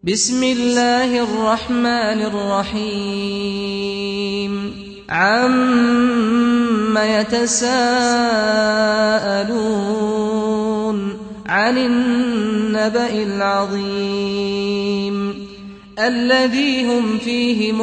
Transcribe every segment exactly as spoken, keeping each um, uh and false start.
بسم الله الرحمن الرحيم عم يتساءلون عن النبأ العظيم الذي هم فيه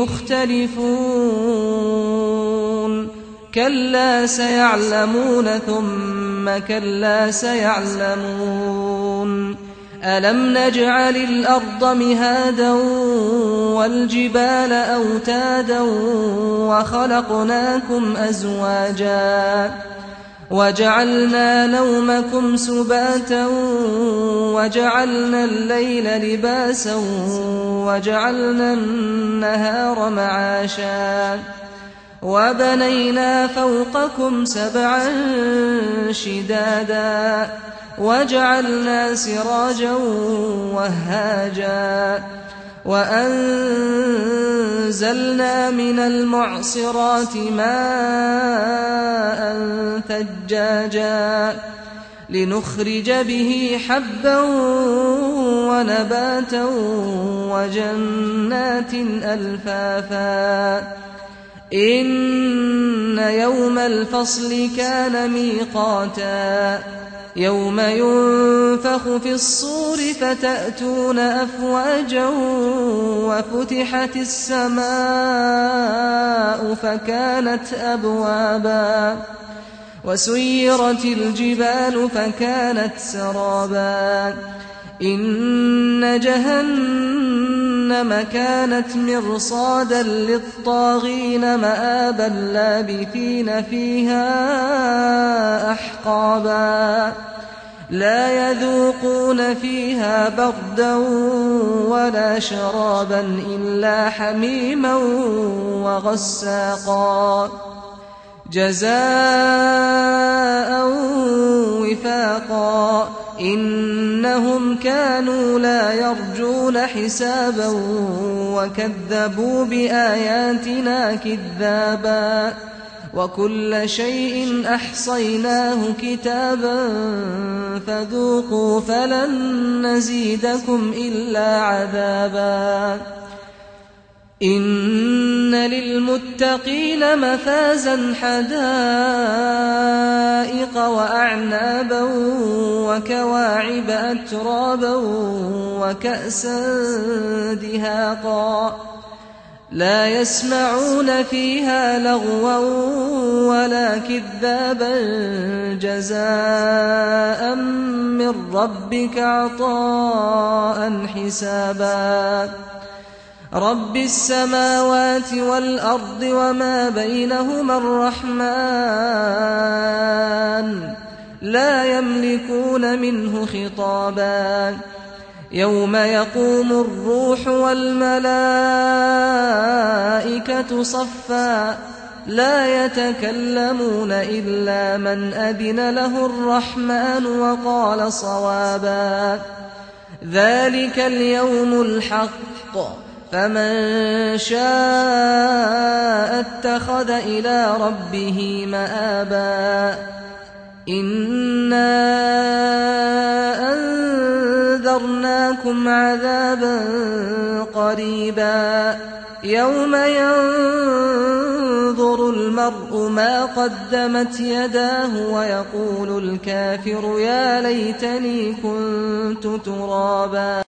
مختلفون كلا سيعلمون ثم كلا سيعلمون ألم نجعل الأرض مهادا والجبال أوتادا وخلقناكم أزواجا وجعلنا نومكم سباتا وجعلنا الليل لباسا وجعلنا النهار معاشا وبنينا فوقكم سبعا شدادا وجعلنا سراجا وهاجا وأنزلنا من المعصرات ماء ثجاجا لنخرج به حبا ونباتا وجنات ألفافا إن يوم الفصل كان ميقاتا يوم ينفخ في الصور فتأتون أفواجا وفتحت السماء فكانت أبوابا وسيرت الجبال فكانت سرابا إن جهنم كانت مرصادا للطاغين مآبا لابثين فيها أحقابا لا يذوقون فيها بردا ولا شرابا إلا حميما وغساقا جزاء وفاقا إنهم كانوا لا يرجون حسابا وكذبوا بآياتنا كذابا وكل شيء أحصيناه كتابا فذوقوا فلن نزيدكم إلا عذابا إن للمتقين مفازا حدائق وأعنابا وكواعب أترابا وكأسا دهاقا لا يسمعون فيها لغوا ولا كذابا جزاء من ربك عطاء حسابا رب السماوات والأرض وما بينهما الرحمن لا يملكون منه خطابا يوم يقوم الروح والملائكة صفا لا يتكلمون إلا من أذن له الرحمن وقال صوابا ذلك اليوم الحق فمن شاء اتخذ إلى ربه مآبا إنا أنذرناكم عذابا قريبا يوم ينظر المرء ما قدمت يداه ويقول الكافر يا ليتني كنت ترابا.